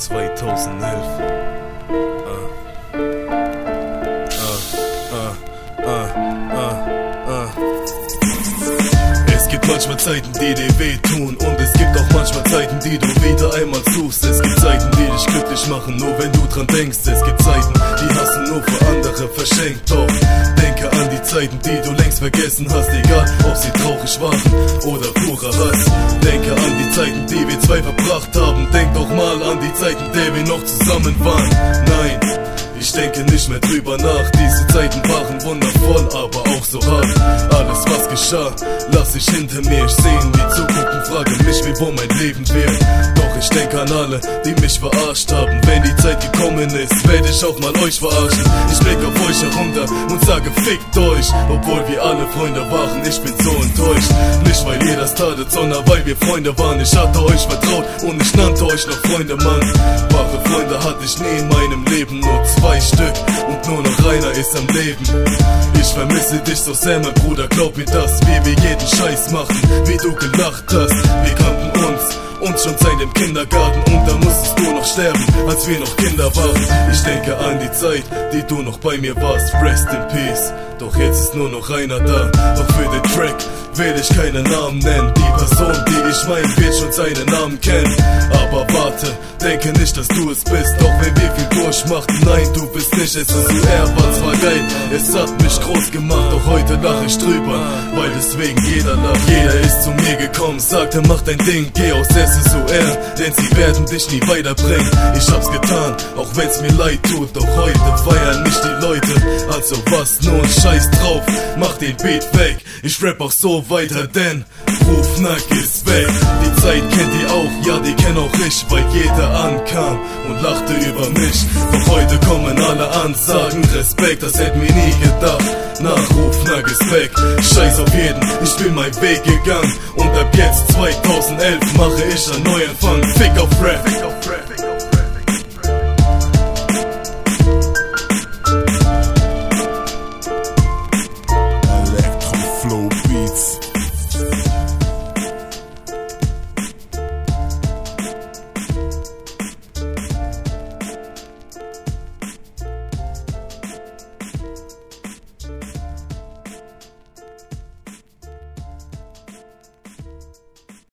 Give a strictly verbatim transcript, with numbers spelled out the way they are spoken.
zweitausendelf. Ah. Ah, ah, ah, ah, ah. Es gibt manchmal Zeiten, die dir wehtun, und es gibt auch manchmal Zeiten, die du wieder einmal suchst. Es gibt Zeiten, die dich glücklich machen, nur wenn du dran denkst. Es gibt Zeiten, die hast du nur für andere verschenkt. Doch denke an die Zeiten, die du längst vergessen hast, egal ob sie traurig waren oder purer Hass. Denke an die Zeiten, die wir zwei verbracht haben. Denk doch mal an die Zeiten, der wir noch zusammen waren. Nein, ich denke nicht mehr drüber nach. Diese Zeiten waren wundervoll, aber auch so hart. Alles was geschah, lass ich hinter mir. Ich sehe in die Zukunft und frage mich, wie wohl mein Leben wird. Doch ich denke an alle, die mich verarscht haben. Wenn die Zeit gekommen ist, werde ich auch mal euch verarschen. Ich blicke auf euch herunter und sage, fickt euch. Obwohl wir alle Freunde waren, ich bin so enttäuscht. Nicht weil ihr das tatet, sondern weil wir Freunde waren. Ich hatte euch vertraut und ich nannte euch noch Freunde, Mann. Wahre Freunde hatte ich nie in meinem Leben, nur zwei Stück und nur noch einer ist am Leben. Ich vermisse dich so sehr, mein Bruder, glaub mir das. Wie wir jeden Scheiß machen, wie du gelacht hast. Wir kannten uns, uns schon seit dem Kindergarten, und da musstest du noch sterben, als wir noch Kinder waren. Ich denke an die Zeit, die du noch bei mir warst, rest in peace. Doch jetzt ist nur noch einer da, doch für den Track will ich keinen Namen nennen. Die Person, die ich mein, wird schon seinen Namen kennen. Aber warte, denke nicht, dass du es bist. Doch wenn wir viel durchmachten, nein, du bist nicht. Es ist so, er war zwar geil, es hat mich groß gemacht, doch heute lach ich drüber, weil deswegen jeder lacht. Jeder ist zu mir gekommen, sagte, mach dein Ding, geh aus S S O R, denn sie werden dich nie weiterbringen. Ich hab's getan, auch wenn's mir leid tut, doch heute feiern mich die Leute. Also was, nur ein Scheiß drauf, mach den Beat weg. Ich rap auch so weiter, denn Rufnack ist weg. Die Zeit kennt ihr auch, ja, die kenn auch ich, weil jeder ankam und lachte über mich. Doch heute kommen alle an, sagen Respekt, das hätten wir nie gedacht. Nach Rufnack ist weg, scheiß auf jeden, ich bin meinen Weg gegangen. Und ab jetzt zweitausendelf mache ich einen Neuanfang. Fick auf Rap, Fick auf Rap.